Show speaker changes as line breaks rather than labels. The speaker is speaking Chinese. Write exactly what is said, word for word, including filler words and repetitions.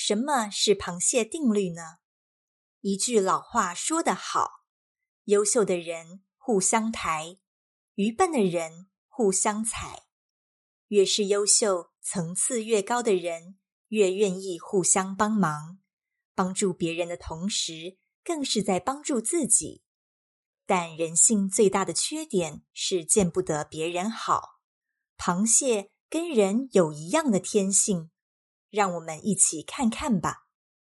什么是螃蟹定律呢？一句老话说得好，优秀的人互相抬，愚笨的人互相踩。越是优秀、层次越高的人，越愿意互相帮忙，帮助别人的同时，更是在帮助自己。但人性最大的缺点是见不得别人好。螃蟹跟人有一样的天性，让我们一起看看吧。